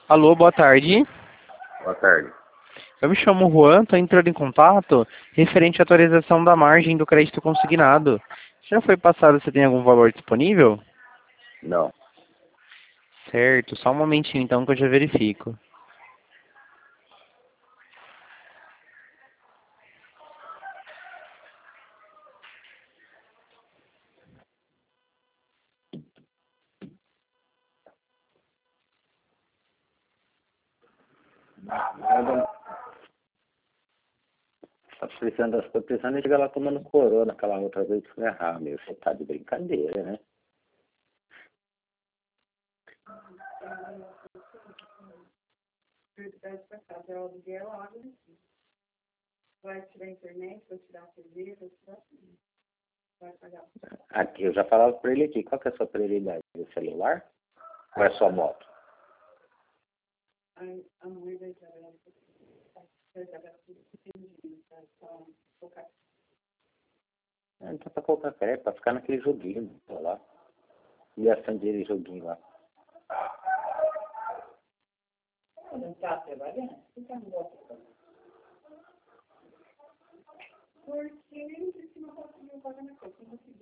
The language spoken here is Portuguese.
Alô, boa tarde. Boa tarde. Eu me chamo Juan, estou entrando em contato referente à atualização da margem do crédito consignado. Já foi passado, você tem algum valor disponível? Não. Certo, só um momentinho então que eu já verifico. Tô precisando de chegar lá tomando corona, aquela outra vez que foi errar, meu. Você tá de brincadeira, né? Aqui, eu já falava pra ele aqui, qual que é a sua prioridade? O celular? Ou é sua moto? Então pra colocar crédito, pra ficar naquele joguinho lá. Gastando dinheiro em joguinho lá. Não tá trabalhando? Você tá no gosto? Porque ele disse que não conseguiu pagar na conta.